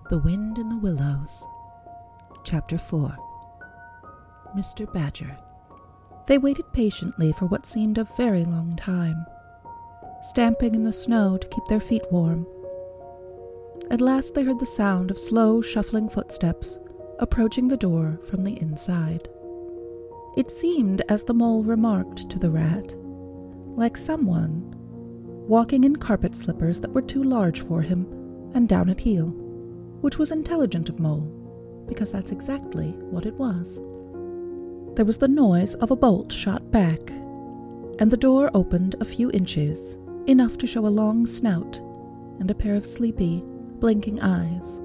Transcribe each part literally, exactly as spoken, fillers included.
The Wind in the Willows. Chapter four. Mister Badger. They waited patiently for what seemed a very long time, stamping in the snow to keep their feet warm. At last they heard the sound of slow, shuffling footsteps approaching the door from the inside. It seemed, as the mole remarked to the rat, like someone walking in carpet slippers that were too large for him and down at heel, which was intelligent of Mole, because that's exactly what it was. There was the noise of a bolt shot back, and the door opened a few inches, enough to show a long snout and a pair of sleepy, blinking eyes.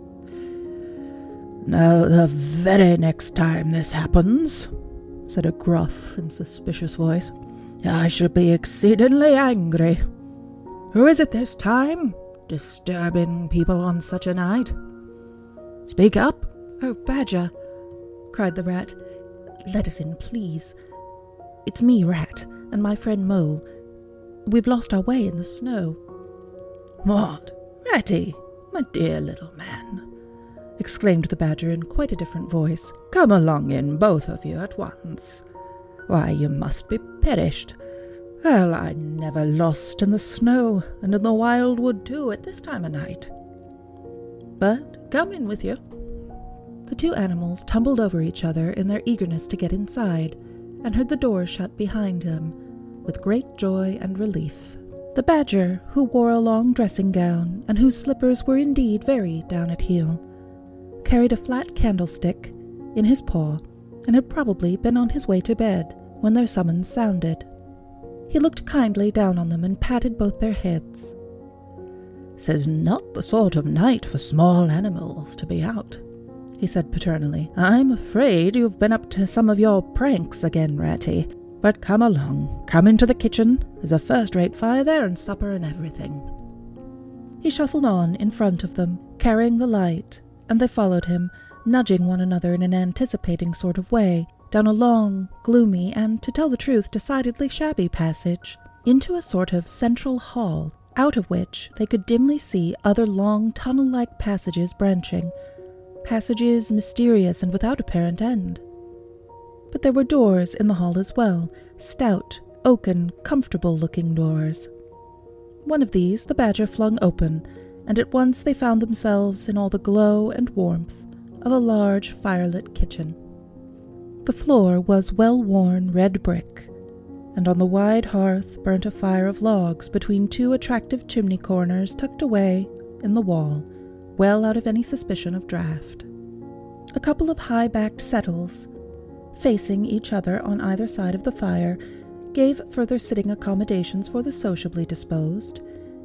"Now, the very next time this happens," said a gruff and suspicious voice, "I shall be exceedingly angry. Who is it this time, disturbing people on such a night? Speak up." "Oh, Badger," cried the rat, "let us in, please. It's me, Rat, and my friend Mole. We've lost our way in the snow." "What, Ratty, my dear little man," exclaimed the Badger in quite a different voice. "Come along in, both of you, at once. Why, you must be perished. Well, I never lost in the snow, and in the wildwood too, at this time of night. But come in with you." The two animals tumbled over each other in their eagerness to get inside, and heard the door shut behind them, with great joy and relief. The Badger, who wore a long dressing gown, and whose slippers were indeed very down at heel, carried a flat candlestick in his paw, and had probably been on his way to bed when their summons sounded. He looked kindly down on them and patted both their heads. "'Tis not the sort of night for small animals to be out," he said paternally. "I'm afraid you've been up to some of your pranks again, Ratty. But come along, come into the kitchen. There's a first-rate fire there, and supper and everything." He shuffled on in front of them, carrying the light, and they followed him, nudging one another in an anticipating sort of way, down a long, gloomy, and, to tell the truth, decidedly shabby passage, into a sort of central hall, out of which they could dimly see other long, tunnel-like passages branching, passages mysterious and without apparent end. But there were doors in the hall as well, stout, oaken, comfortable-looking doors. One of these the Badger flung open, and at once they found themselves in all the glow and warmth of a large firelit kitchen. The floor was well-worn red brick, and on the wide hearth burnt a fire of logs between two attractive chimney corners tucked away in the wall, well out of any suspicion of draught. A couple of high-backed settles, facing each other on either side of the fire, gave further sitting accommodations for the sociably disposed.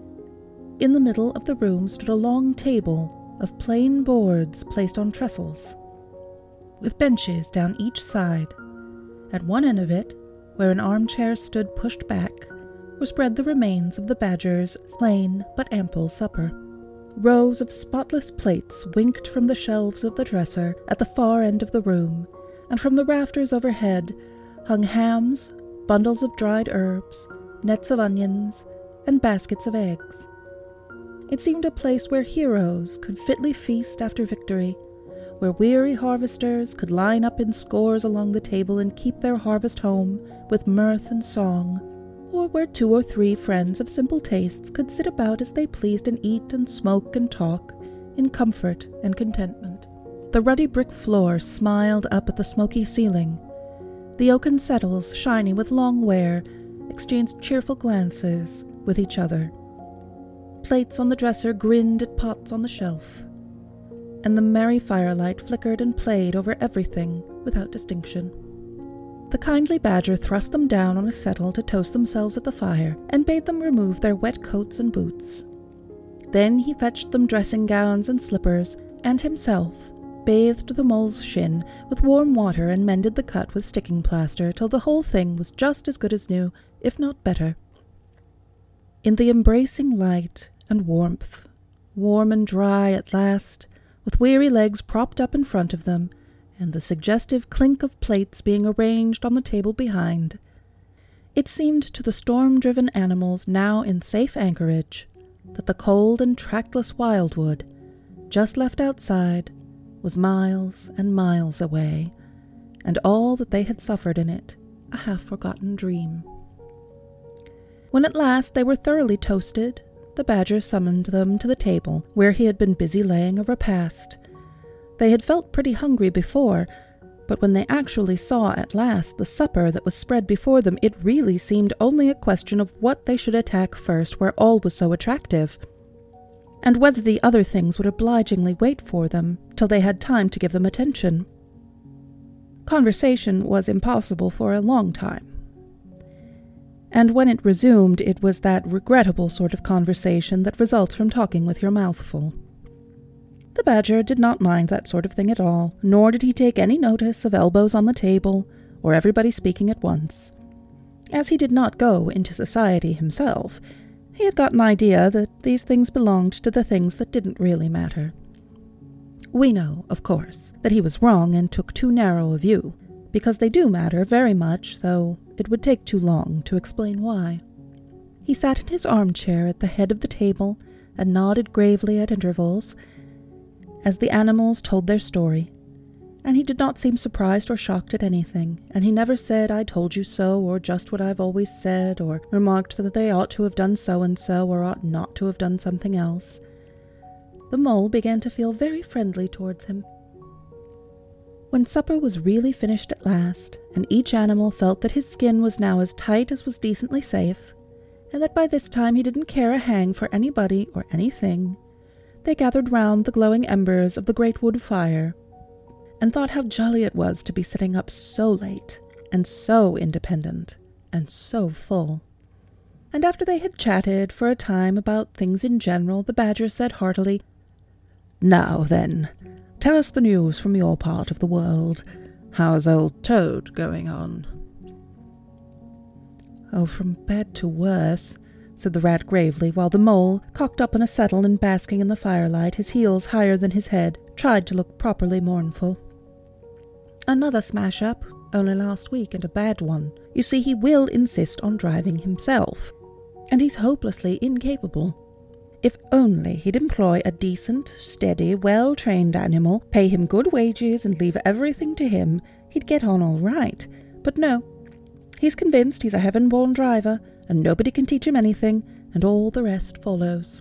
In the middle of the room stood a long table of plain boards placed on trestles, with benches down each side. At one end of it, where an armchair stood pushed back, were spread the remains of the Badger's plain but ample supper. Rows of spotless plates winked from the shelves of the dresser at the far end of the room, and from the rafters overhead hung hams, bundles of dried herbs, nets of onions, and baskets of eggs. It seemed a place where heroes could fitly feast after victory, where weary harvesters could line up in scores along the table and keep their harvest home with mirth and song, or where two or three friends of simple tastes could sit about as they pleased and eat and smoke and talk in comfort and contentment. The ruddy brick floor smiled up at the smoky ceiling. The oaken settles, shiny with long wear, exchanged cheerful glances with each other. Plates on the dresser grinned at pots on the shelf, and the merry firelight flickered and played over everything without distinction. The kindly Badger thrust them down on a settle to toast themselves at the fire, and bade them remove their wet coats and boots. Then he fetched them dressing gowns and slippers, and himself bathed the mole's shin with warm water and mended the cut with sticking plaster till the whole thing was just as good as new, if not better. In the embracing light and warmth, warm and dry at last, with weary legs propped up in front of them, and the suggestive clink of plates being arranged on the table behind, it seemed to the storm-driven animals now in safe anchorage that the cold and trackless wildwood, just left outside was miles and miles away, and all that they had suffered in it a half-forgotten dream. When at last they were thoroughly toasted, the Badger summoned them to the table where he had been busy laying a repast. They had felt pretty hungry before, but when they actually saw at last the supper that was spread before them, it really seemed only a question of what they should attack first where all was so attractive, and whether the other things would obligingly wait for them till they had time to give them attention. Conversation was impossible for a long time, and when it resumed, it was that regrettable sort of conversation that results from talking with your mouth full. The Badger did not mind that sort of thing at all, nor did he take any notice of elbows on the table, or everybody speaking at once. As he did not go into society himself, he had got an idea that these things belonged to the things that didn't really matter. We know, of course, that he was wrong and took too narrow a view, because they do matter very much, though it would take too long to explain why. He sat in his armchair at the head of the table and nodded gravely at intervals as the animals told their story, and he did not seem surprised or shocked at anything, and he never said, "I told you so," or "just what I've always said," or remarked that they ought to have done so-and-so, or ought not to have done something else. The Mole began to feel very friendly towards him. When supper was really finished at last, and each animal felt that his skin was now as tight as was decently safe, and that by this time he didn't care a hang for anybody or anything, they gathered round the glowing embers of the great wood fire, and thought how jolly it was to be sitting up so late, and so independent, and so full. And after they had chatted for a time about things in general, the Badger said heartily, "Now then, tell us the news from your part of the world. How's old Toad going on?" "Oh, from bad to worse," said the Rat gravely, while the Mole, cocked up in a settle and basking in the firelight, his heels higher than his head, tried to look properly mournful. "Another smash-up, only last week, and a bad one. You see, he will insist on driving himself, and he's hopelessly incapable. If only he'd employ a decent, steady, well-trained animal, pay him good wages, and leave everything to him, he'd get on all right. But no, he's convinced he's a heaven-born driver, and nobody can teach him anything, and all the rest follows."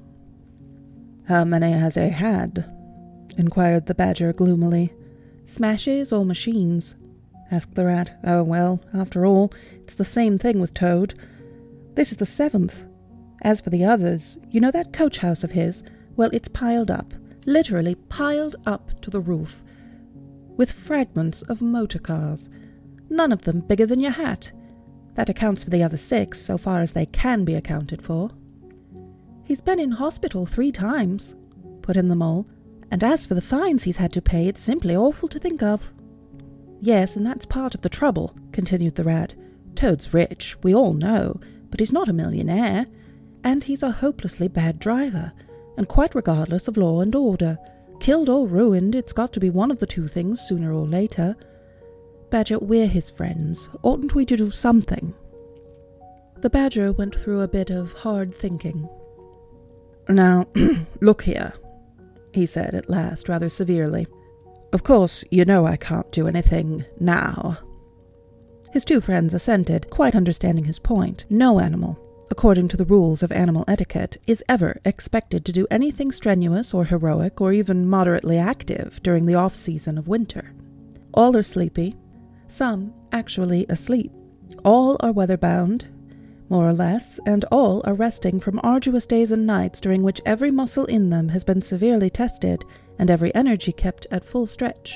"How many has he had?" inquired the Badger gloomily. "Smashes or machines?" asked the Rat. "Oh, well, after all, it's the same thing with Toad. This is the seventh. As for the others, you know that coach house of his? Well, it's piled up, literally piled up to the roof, with fragments of motor cars, none of them bigger than your hat. That accounts for the other six, so far as they can be accounted for." "He's been in hospital three times," put in the Mole, "and as for the fines he's had to pay, it's simply awful to think of." "Yes, and that's part of the trouble," continued the Rat. "Toad's rich, we all know, but he's not a millionaire, and he's a hopelessly bad driver, and quite regardless of law and order. Killed or ruined, it's got to be one of the two things sooner or later. Badger, we're his friends. Oughtn't we to do something?" The Badger went through a bit of hard thinking. "Now, look here," he said at last, rather severely. "Of course, you know I can't do anything now." His two friends assented, quite understanding his point. No animal, according to the rules of animal etiquette, is ever expected to do anything strenuous or heroic or even moderately active during the off-season of winter. All are sleepy, some actually asleep. All are weather-bound, more or less, and all are resting from arduous days and nights during which every muscle in them has been severely tested and every energy kept at full stretch.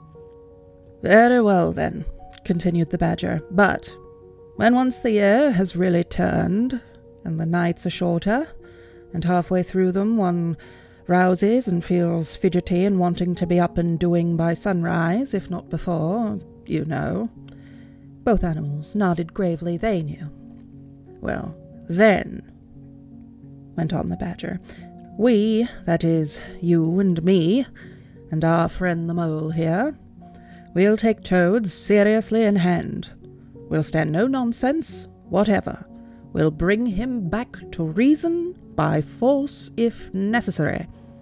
"Very well, then," continued the Badger, "but when once the year has really turned, and the nights are shorter, and halfway through them one rouses and feels fidgety and wanting to be up and doing by sunrise, if not before, you know." Both animals nodded gravely. They knew. "Well, then," went on the Badger, "we, that is, you and me, and our friend the Mole here, we'll take Toad seriously in hand. We'll stand no nonsense whatever. We'll bring him back to reason by force if necessary.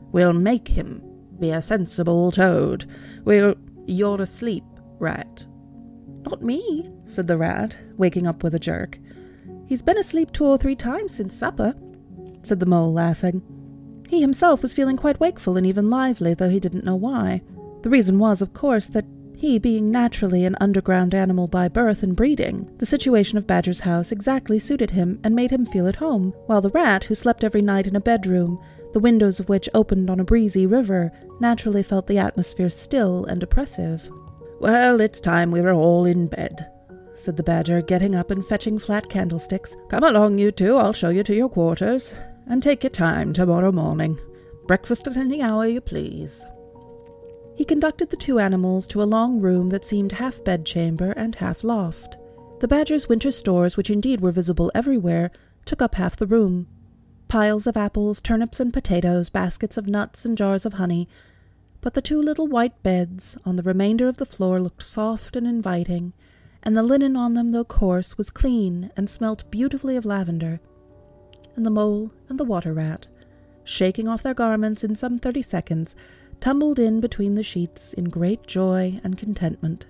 We'll make him be a sensible toad. We'll... You're asleep, Rat." "Not me," said the rat, waking up with a jerk. "He's been asleep two or three times since supper," said the mole, laughing. He himself was feeling quite wakeful and even lively, though he didn't know why. The reason was, of course, that he being naturally an underground animal by birth and breeding, the situation of Badger's house exactly suited him and made him feel at home, while the rat, who slept every night in a bedroom, the windows of which opened on a breezy river, naturally felt the atmosphere still and oppressive. "Well, it's time we were all in bed," said the Badger, getting up and fetching flat candlesticks. "Come along, you two, I'll show you to your quarters, and take your time tomorrow morning. Breakfast at any hour you please." He conducted the two animals to a long room that seemed half bedchamber and half loft. The Badger's winter stores, which indeed were visible everywhere, took up half the room. Piles of apples, turnips and potatoes, baskets of nuts and jars of honey. But the two little white beds on the remainder of the floor looked soft and inviting, and the linen on them, though coarse, was clean and smelt beautifully of lavender. And the mole and the water rat, shaking off their garments in some thirty seconds, tumbled in between the sheets in great joy and contentment.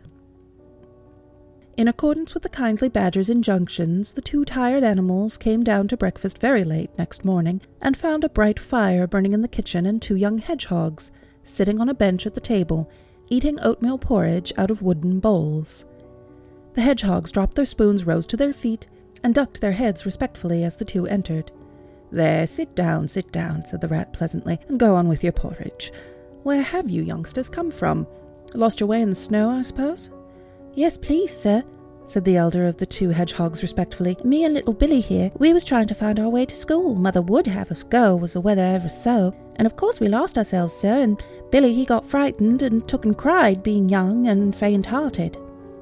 In accordance with the kindly Badger's injunctions, the two tired animals came down to breakfast very late next morning, and found a bright fire burning in the kitchen and two young hedgehogs sitting on a bench at the table, eating oatmeal porridge out of wooden bowls. The hedgehogs dropped their spoons, rose to their feet, and ducked their heads respectfully as the two entered. "There, sit down, sit down," said the rat pleasantly, "and go on with your porridge. Where have you youngsters come from? Lost your way in the snow, I suppose?" "Yes, please, sir," said the elder of the two hedgehogs respectfully. "Me and little Billy here, we was trying to find our way to school. Mother would have us go, was the weather ever so. And of course we lost ourselves, sir, and Billy he got frightened and took and cried, being young and faint-hearted.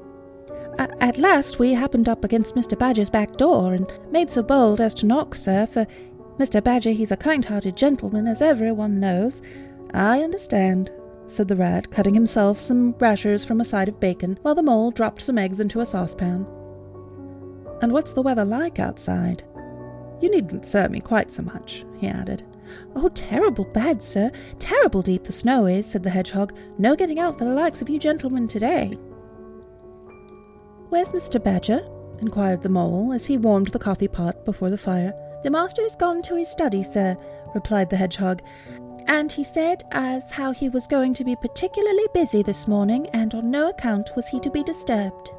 At last we happened up against Mister Badger's back door, and made so bold as to knock, sir, for Mister Badger he's a kind-hearted gentleman, as everyone knows." "I understand," said the rat, cutting himself some rashers from a side of bacon, while the mole dropped some eggs into a saucepan. "And what's the weather like outside? You needn't serve me quite so much," he added. "Oh, terrible bad, sir. Terrible deep the snow is," said the hedgehog. "No getting out for the likes of you gentlemen today." "Where's Mister Badger?" inquired the mole, as he warmed the coffee pot before the fire. "The master is gone to his study, sir," replied the hedgehog, "and he said as how he was going to be particularly busy this morning, and on no account was he to be disturbed."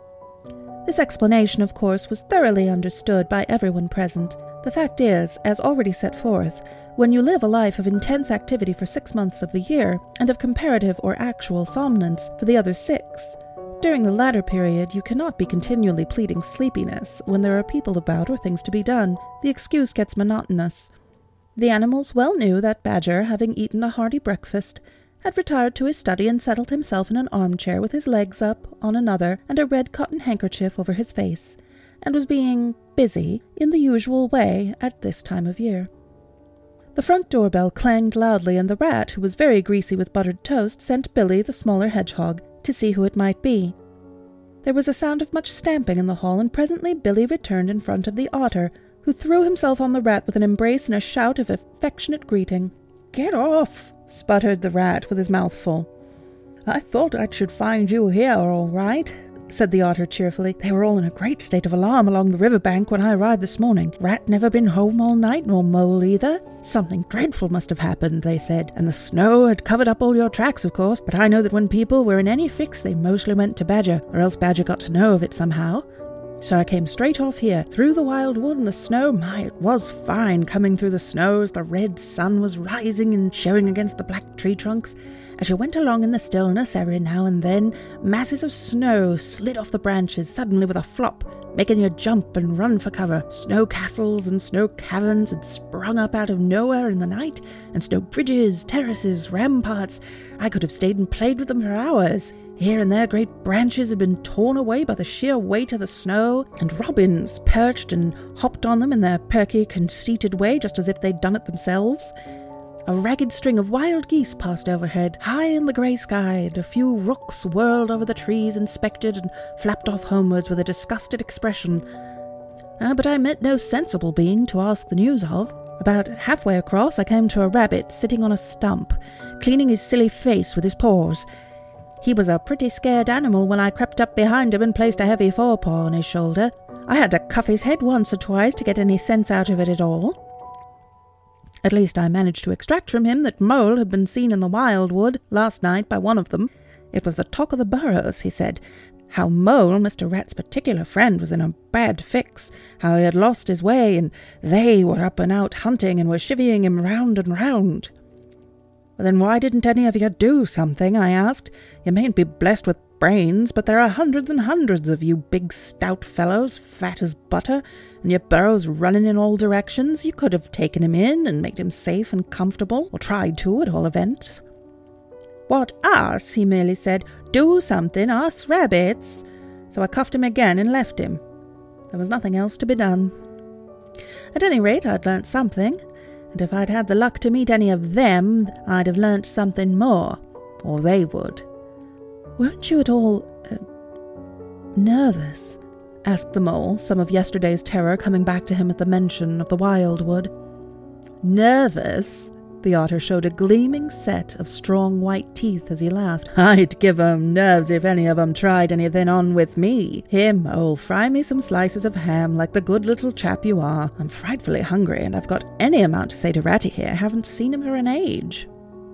This explanation, of course, was thoroughly understood by everyone present. The fact is, as already set forth, when you live a life of intense activity for six months of the year, and of comparative or actual somnolence for the other six, during the latter period you cannot be continually pleading sleepiness when there are people about or things to be done. The excuse gets monotonous. The animals well knew that Badger, having eaten a hearty breakfast, had retired to his study and settled himself in an armchair with his legs up on another and a red cotton handkerchief over his face, and was being busy in the usual way at this time of year. The front doorbell clanged loudly, and the rat, who was very greasy with buttered toast, sent Billy, the smaller hedgehog, to see who it might be. There was a sound of much stamping in the hall, and presently Billy returned in front of the otter, who threw himself on the rat with an embrace and a shout of affectionate greeting. "Get off!" sputtered the rat with his mouth full. "I thought I should find you here all right," said the otter cheerfully. "They were all in a great state of alarm along the river bank when I arrived this morning. Rat never been home all night, nor mole either. Something dreadful must have happened, they said, and the snow had covered up all your tracks, of course, but I know that when people were in any fix they mostly went to Badger, or else Badger got to know of it somehow. So I came straight off here, through the wild wood and the snow. My, it was fine coming through the snow as the red sun was rising and showing against the black tree trunks. As you went along in the stillness, every now and then, masses of snow slid off the branches suddenly with a flop, making you jump and run for cover. Snow castles and snow caverns had sprung up out of nowhere in the night, and snow bridges, terraces, ramparts. I could have stayed and played with them for hours. Here and there great branches had been torn away by the sheer weight of the snow, and robins perched and hopped on them in their perky, conceited way, just as if they'd done it themselves. A ragged string of wild geese passed overhead, high in the grey sky, and a few rooks whirled over the trees, inspected, and flapped off homewards with a disgusted expression. Uh, but I met no sensible being to ask the news of. About halfway across, I came to a rabbit sitting on a stump, cleaning his silly face with his paws. He was a pretty scared animal when I crept up behind him and placed a heavy forepaw on his shoulder. I had to cuff his head once or twice to get any sense out of it at all. At least I managed to extract from him that Mole had been seen in the wildwood last night by one of them. It was the talk of the burrows, he said. How Mole, Mister Rat's particular friend, was in a bad fix, how he had lost his way, and they were up and out hunting and were chivying him round and round. Well, then why didn't any of you do something, I asked. You mayn't be blessed with brains, but there are hundreds and hundreds of you big stout fellows, fat as butter, and your burrows running in all directions. You could have taken him in and made him safe and comfortable, or tried to, at all events. What, us? He merely said. Do something, us rabbits? So I cuffed him again and left him. There was nothing else to be done. At any rate, I'd learnt something, and if I'd had the luck to meet any of them, I'd have learnt something more, or they would. Weren't you at all uh, nervous? Asked the Mole, some of yesterday's terror coming back to him at the mention of the wildwood. Nervous? The Otter showed a gleaming set of strong white teeth as he laughed. I'd give 'em nerves if any of 'em tried anything on with me. Here, Mole, fry me some slices of ham like the good little chap you are. I'm frightfully hungry, and I've got any amount to say to Ratty here. I haven't seen him for an age.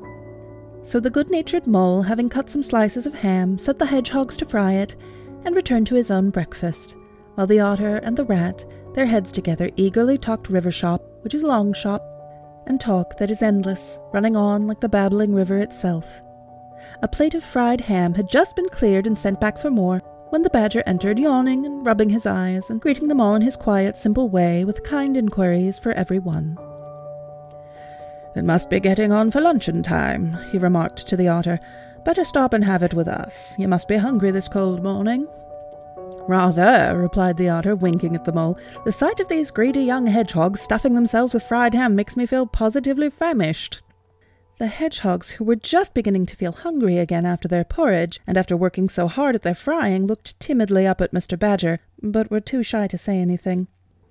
So the good-natured Mole, having cut some slices of ham, set the hedgehogs to fry it, and returned to his own breakfast, while the Otter and the Rat, their heads together, eagerly talked river shop, which is long shop, and talk that is endless, running on like the babbling river itself. A plate of fried ham had just been cleared and sent back for more, when the Badger entered, yawning and rubbing his eyes, and greeting them all in his quiet, simple way, with kind inquiries for every one. It must be getting on for luncheon time, he remarked to the Otter. Better stop and have it with us. You must be hungry this cold morning. Rather, replied the Otter, winking at the Mole. The sight of these greedy young hedgehogs stuffing themselves with fried ham makes me feel positively famished. The hedgehogs, who were just beginning to feel hungry again after their porridge, and after working so hard at their frying, looked timidly up at Mister Badger, but were too shy to say anything.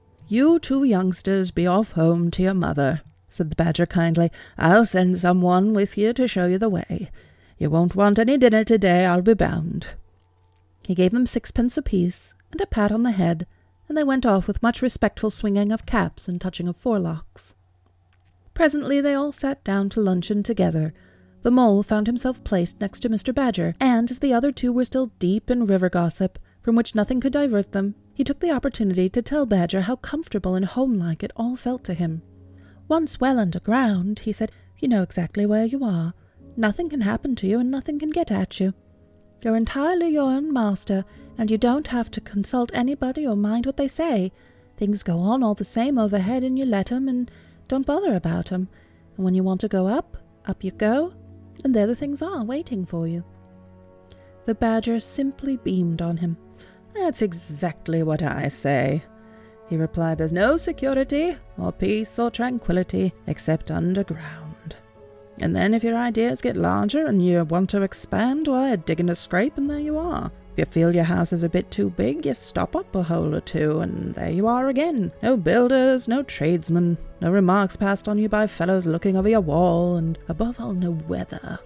You two youngsters be off home to your mother, said the Badger kindly. I'll send someone with you to show you the way. You won't want any dinner today, I'll be bound. He gave them sixpence apiece, and a pat on the head, and they went off with much respectful swinging of caps and touching of forelocks. Presently they all sat down to luncheon together. The Mole found himself placed next to Mister Badger, and as the other two were still deep in river gossip, from which nothing could divert them, he took the opportunity to tell Badger how comfortable and homelike it all felt to him. Once well underground, he said, you know exactly where you are. Nothing can happen to you, and nothing can get at you. You're entirely your own master, and you don't have to consult anybody or mind what they say. Things go on all the same overhead, and you let 'em, and don't bother about 'em. And when you want to go up, up you go, and there the things are, waiting for you. The Badger simply beamed on him. That's exactly what I say, he replied. There's no security, or peace, or tranquility, except underground. And then if your ideas get larger and you want to expand, why, dig in a scrape and there you are. If you feel your house is a bit too big, you stop up a hole or two, and there you are again. No builders, no tradesmen, no remarks passed on you by fellows looking over your wall, and above all, no weather.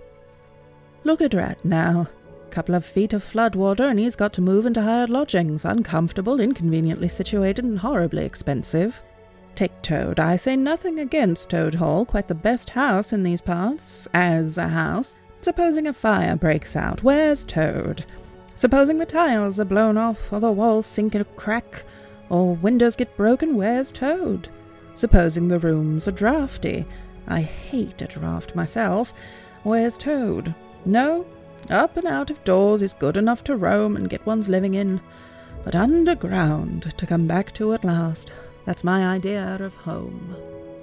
Look at Rat now. Couple of feet of flood water, and he's got to move into hired lodgings, uncomfortable, inconveniently situated, and horribly expensive. Take Toad. I say nothing against Toad Hall, quite the best house in these parts, as a house. Supposing a fire breaks out, where's Toad? Supposing the tiles are blown off, or the walls sink in a crack, or windows get broken, where's Toad? Supposing the rooms are draughty. I hate a draught myself. Where's Toad? No, up and out of doors is good enough to roam and get one's living in. But underground, to come back to at last, that's my idea of home.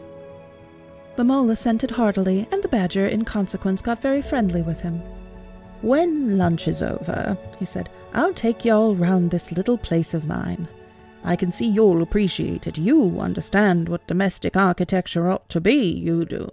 The Mole assented heartily, and the Badger, in consequence, got very friendly with him. When lunch is over, he said, I'll take you all round this little place of mine. I can see you'll appreciate it. You understand what domestic architecture ought to be, you do.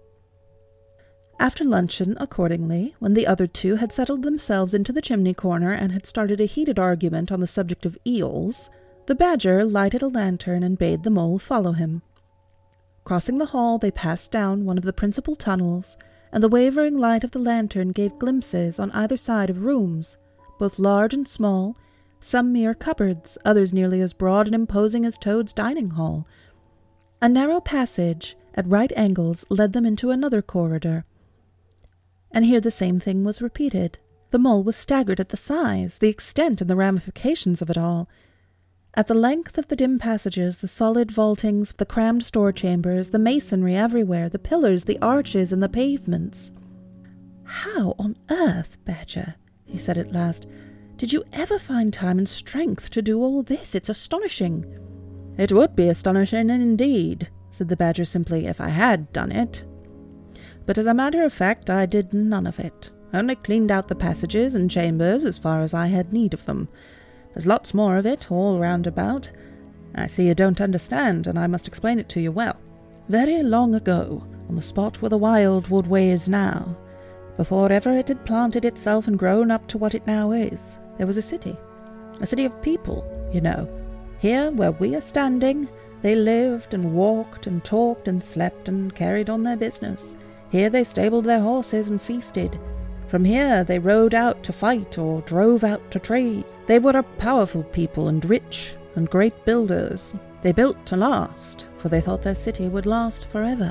After luncheon, accordingly, when the other two had settled themselves into the chimney corner and had started a heated argument on the subject of eels, The Badger lighted a lantern and bade the Mole follow him. Crossing the hall, they passed down one of the principal tunnels, and the wavering light of the lantern gave glimpses on either side of rooms, both large and small, some mere cupboards, others nearly as broad and imposing as Toad's dining hall. A narrow passage at right angles led them into another corridor, and here the same thing was repeated. The Mole was staggered at the size, the extent, and the ramifications of it all. At the length of the dim passages, the solid vaultings, the crammed store chambers, the masonry everywhere, the pillars, the arches, and the pavements. "How on earth, Badger," he said at last, "did you ever find time and strength to do all this? It's astonishing." "It would be astonishing indeed," said the Badger simply, "if I had done it. But as a matter of fact, I did none of it. Only cleaned out the passages and chambers as far as I had need of them. There's lots more of it, all round about. I see you don't understand, and I must explain it to you well. Very long ago, on the spot where the Wildwood Way is now, before ever it had planted itself and grown up to what it now is, there was a city. A city of people, you know. Here, where we are standing, they lived and walked and talked and slept and carried on their business. Here they stabled their horses and feasted. From here they rode out to fight or drove out to trade. They were a powerful people and rich and great builders. They built to last, for they thought their city would last forever."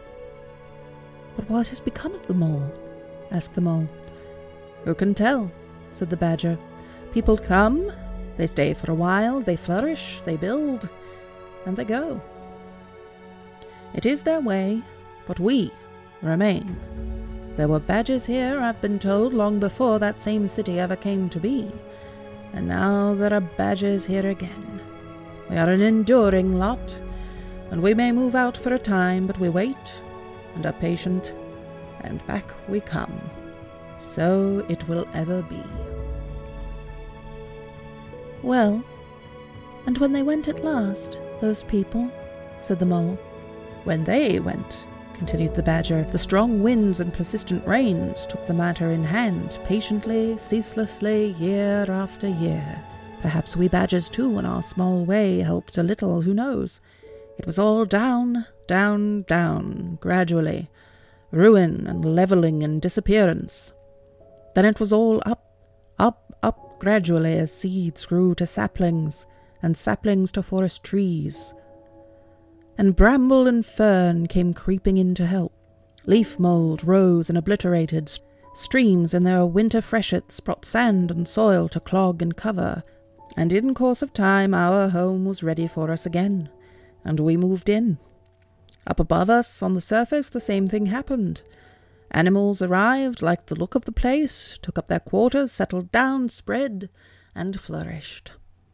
"But what has become of the Mole?" asked the Mole. "Who can tell?" said the Badger. "People come, they stay for a while, they flourish, they build, and they go. It is their way, but we remain. There were badgers here, I've been told, long before that same city ever came to be, and now there are badgers here again. We are an enduring lot, and we may move out for a time, but we wait and are patient, and back we come. So it will ever be." "Well, and when they went at last, those people?" said the Mole. "When they went," continued the Badger, "the strong winds and persistent rains took the matter in hand, patiently, ceaselessly, year after year. Perhaps we Badgers, too, in our small way, helped a little, who knows? It was all down, down, down, gradually, ruin and levelling and disappearance. Then it was all up, up, up gradually as seeds grew to saplings, and saplings to forest trees. And bramble and fern came creeping in to help. Leaf mould rose and obliterated. Streams in their winter freshets brought sand and soil to clog and cover. And in course of time our home was ready for us again, and we moved in. Up above us, on the surface, the same thing happened. Animals arrived, liked the look of the place, took up their quarters, settled down, spread, and flourished.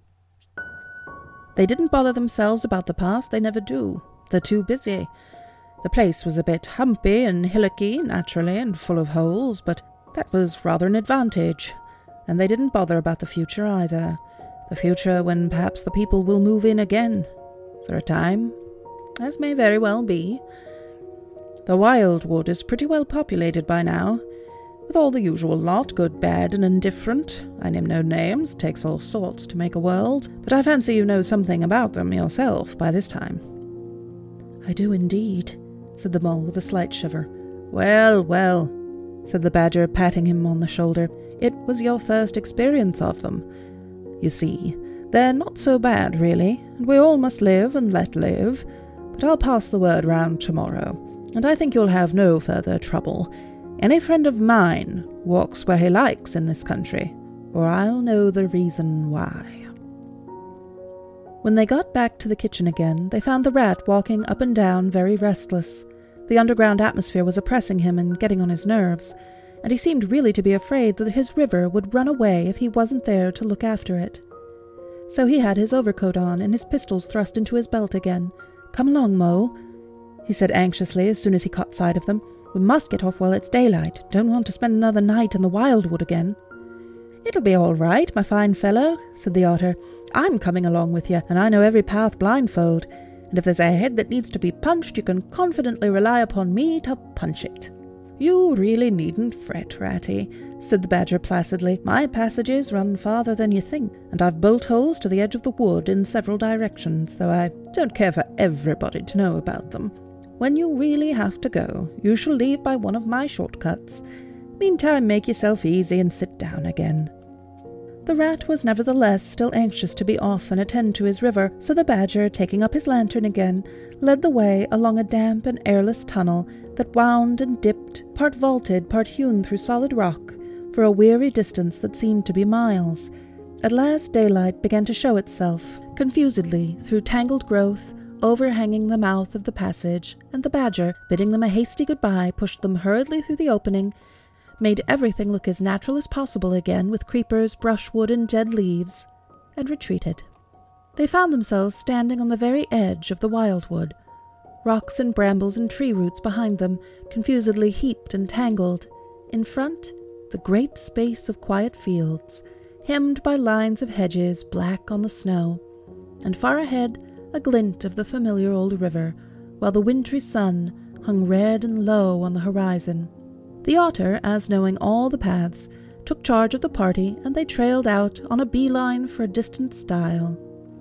They didn't bother themselves about the past, they never do. They're too busy. The place was a bit humpy and hillocky, naturally, and full of holes, but that was rather an advantage. And they didn't bother about the future either. The future when perhaps the people will move in again. For a time, as may very well be. The Wildwood is pretty well populated by now, with all the usual lot, good, bad, and indifferent. I name no names, takes all sorts to make a world, but I fancy you know something about them yourself by this time." "I do indeed," said the Mole with a slight shiver. "Well, well," said the Badger, patting him on the shoulder, "it was your first experience of them. You see, they're not so bad, really, and we all must live and let live, but I'll pass the word round tomorrow, and I think you'll have no further trouble. Any friend of mine walks where he likes in this country, or I'll know the reason why." When they got back to the kitchen again, they found the Rat walking up and down, very restless. The underground atmosphere was oppressing him and getting on his nerves, and he seemed really to be afraid that his river would run away if he wasn't there to look after it. So he had his overcoat on and his pistols thrust into his belt again. "Come along, Mole," he said anxiously as soon as he caught sight of them. "We must get off while it's daylight. Don't want to spend another night in the Wildwood again." "It'll be all right, my fine fellow," said the Otter. "I'm coming along with you, and I know every path blindfold, and if there's a head that needs to be punched, you can confidently rely upon me to punch it." "You really needn't fret, Ratty," said the Badger placidly. "My passages run farther than you think, and I've bolt holes to the edge of the wood in several directions, though I don't care for everybody to know about them. When you really have to go, you shall leave by one of my shortcuts. Meantime, make yourself easy and sit down again." The Rat was nevertheless still anxious to be off and attend to his river, so the Badger, taking up his lantern again, led the way along a damp and airless tunnel that wound and dipped, part vaulted, part hewn through solid rock, for a weary distance that seemed to be miles. At last daylight began to show itself, confusedly, through tangled growth, overhanging the mouth of the passage, and the Badger, bidding them a hasty goodbye, pushed them hurriedly through the opening, made everything look as natural as possible again with creepers, brushwood, and dead leaves, and retreated. They found themselves standing on the very edge of the wildwood, rocks and brambles and tree roots behind them, confusedly heaped and tangled. In front, the great space of quiet fields, hemmed by lines of hedges black on the snow, and far ahead a glint of the familiar old river, while the wintry sun hung red and low on the horizon. The Otter, as knowing all the paths, took charge of the party, and they trailed out on a bee-line for a distant stile.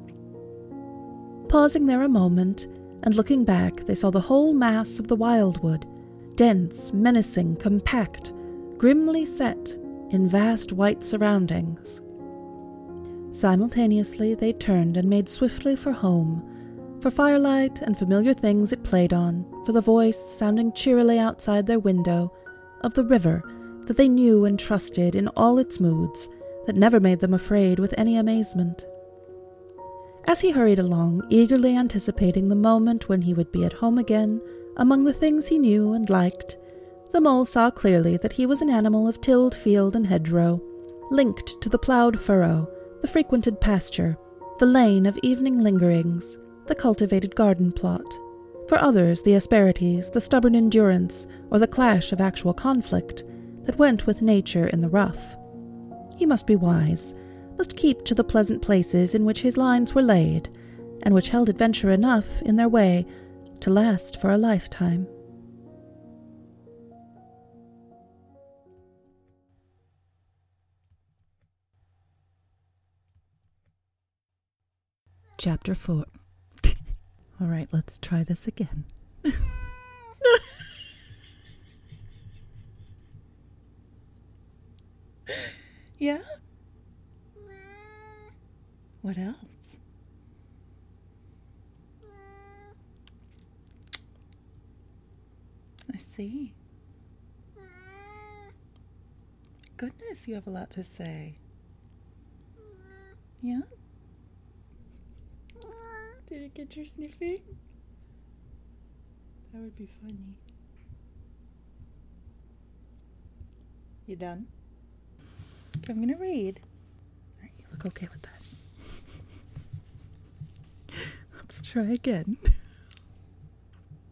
Pausing there a moment, and looking back, they saw the whole mass of the wildwood, dense, menacing, compact, grimly set in vast white surroundings. Simultaneously they turned and made swiftly for home, for firelight and familiar things it played on, for the voice sounding cheerily outside their window of the river that they knew and trusted in all its moods, that never made them afraid with any amazement. As he hurried along, eagerly anticipating the moment when he would be at home again, among the things he knew and liked, the Mole saw clearly that he was an animal of tilled field and hedgerow, linked to the ploughed furrow, the frequented pasture, the lane of evening lingerings, the cultivated garden plot. For others, the asperities, the stubborn endurance, or the clash of actual conflict that went with nature in the rough. He must be wise, must keep to the pleasant places in which his lines were laid, and which held adventure enough in their way to last for a lifetime. Chapter four. All right, let's try this again. Yeah? What else? I see. Goodness, you have a lot to say. Yeah? Did it get your sniffing? That would be funny. You done? I'm gonna read. Alright, you look okay with that. Let's try again.